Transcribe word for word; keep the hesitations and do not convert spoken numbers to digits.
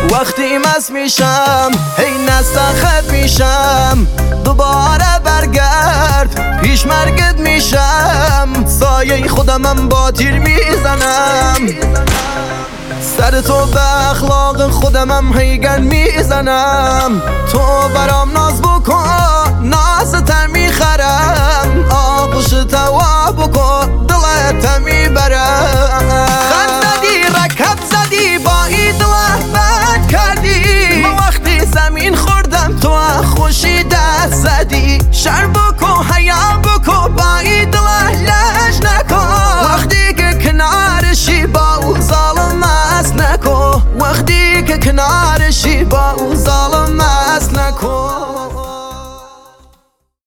وقتی مست میشم هی نستخت میشم دوباره برگرد پیش مرگت میشم سایه خودمم با تیر میزنم سر تو به اخلاق خودمم هیگن میزنم تو برام ناز بکن ناز تر میخرم آغوش توا بکن دلت میبرم